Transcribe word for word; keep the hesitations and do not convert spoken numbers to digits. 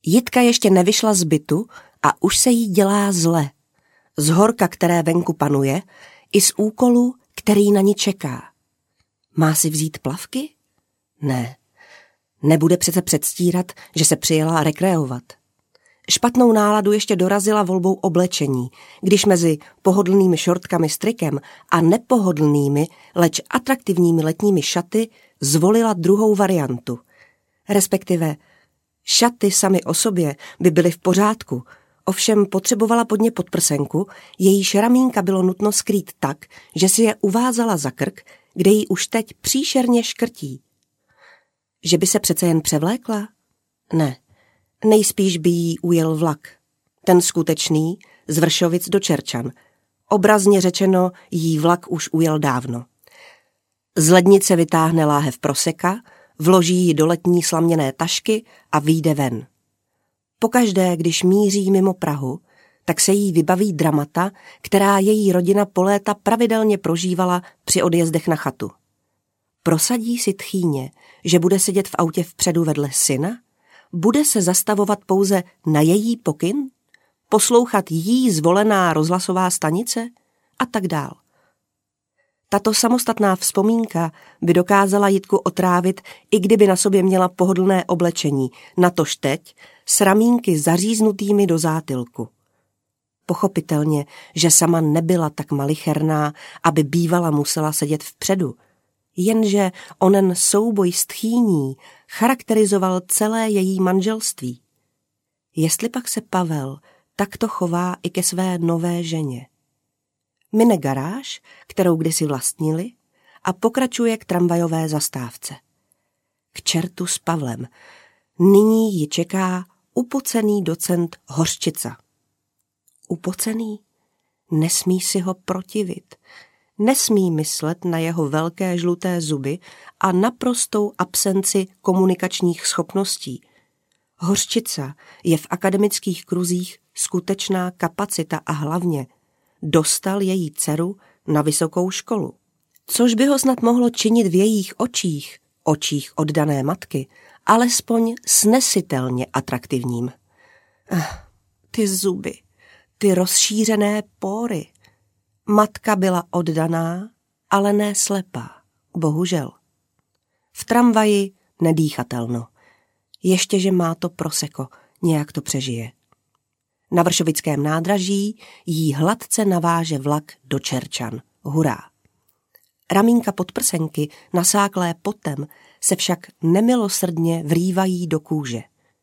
Jitka ještě nevyšla z bytu a už se jí dělá zle. Z horka, které venku panuje, i z úkolu, který na ní čeká. Má si vzít plavky? Ne. Nebude přece předstírat, že se přijela rekreovat. Špatnou náladu ještě dorazila volbou oblečení, když mezi pohodlnými šortkami s trikem a nepohodlnými, leč atraktivními letními šaty zvolila druhou variantu. Respektive šaty samy o sobě by byly v pořádku, ovšem potřebovala pod ně podprsenku, jejíž ramínka bylo nutno skrýt tak, že si je uvázala za krk, kde jí už teď příšerně škrtí. Že by se přece jen převlékla? Ne. Nejspíš by jí ujel vlak. Ten skutečný, z Vršovic do Čerčan. Obrazně řečeno, jí vlak už ujel dávno. Z lednice vytáhne láhev proseka, vloží ji do letní slaměné tašky a vyjde ven. Pokaždé, když míří mimo Prahu, tak se jí vybaví dramata, která její rodina po léta pravidelně prožívala při odjezdech na chatu. Prosadí si tchýně, že bude sedět v autě vpředu vedle syna? Bude se zastavovat pouze na její pokyn? Poslouchat jí zvolená rozhlasová stanice? A tak dál. Tato samostatná vzpomínka by dokázala Jitku otrávit, i kdyby na sobě měla pohodlné oblečení, natož teď s ramínky zaříznutými do zátylku. Pochopitelně, že sama nebyla tak malicherná, aby bývala musela sedět vpředu, jenže onen souboj s tchýní charakterizoval celé její manželství. Jestli pak se Pavel takto chová i ke své nové ženě. Mine garáž, kterou kdysi vlastnili, a pokračuje k tramvajové zastávce. K čertu s Pavlem. Nyní ji čeká upocený docent Hořčica. Upocený? Nesmí si ho protivit. Nesmí myslet na jeho velké žluté zuby a naprostou absenci komunikačních schopností. Hořčica je v akademických kruzích skutečná kapacita a hlavně dostal její dceru na vysokou školu. Což by ho snad mohlo činit v jejích očích, očích oddané matky, alespoň snesitelně atraktivním. Ach, ty zuby, ty rozšířené póry. Matka byla oddaná, ale ne slepá, bohužel. V tramvaji nedýchatelno. Ještě, že má to proseko, nějak to přežije. Na Vršovickém nádraží jí hladce naváže vlak do Čerčan. Hurá. Ramínka podprsenky, nasáklé potem, se však nemilosrdně vrývají do kůže.